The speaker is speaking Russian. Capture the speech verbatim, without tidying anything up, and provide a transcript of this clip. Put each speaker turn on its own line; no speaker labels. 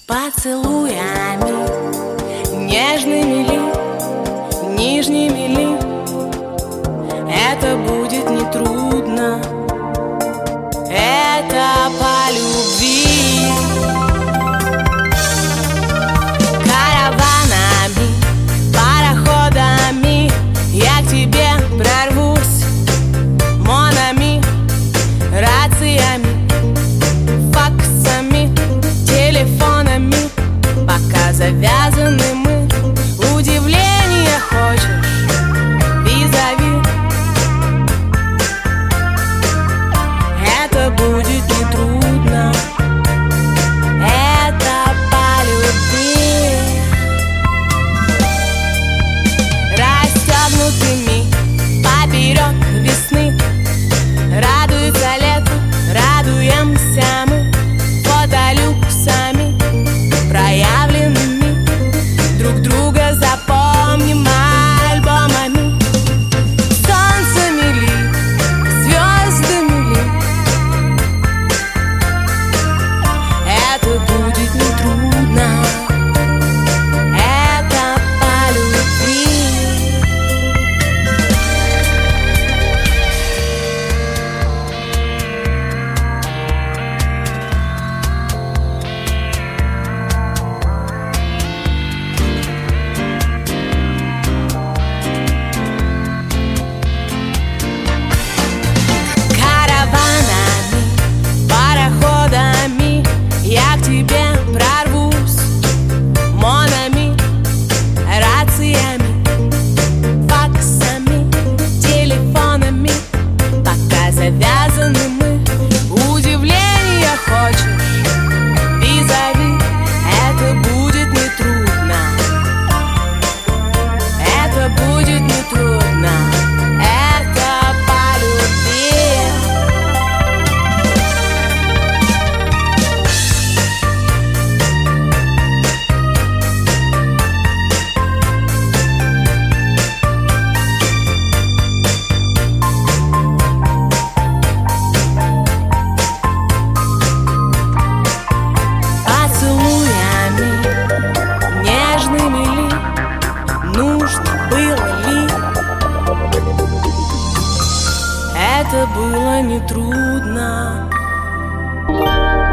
Поцелуями нежными ли, нижними ли, это будет нетрудно, это по любви. Караванами, пароходами я к тебе прорвусь, монами, рациями, факсами, телефонами. Пока завязаны мы, удивление хочешь, визави. Это будет нетрудно, это по любви. Расстегнутыми поперек весны радуется лето, радуемся мы фотолюксами проявленными, друг друга запомним альбомами. Солнцами ли, звездами ли, это будет нетрудно, это по любви. Я к тебе прорвусь, монами, рациями, факсами, телефонами. Пока завязаны мы, удивление хочешь, визави. Это будет нетрудно, это будет нетрудно, это по любви. Нужно было ли? Это было нетрудно.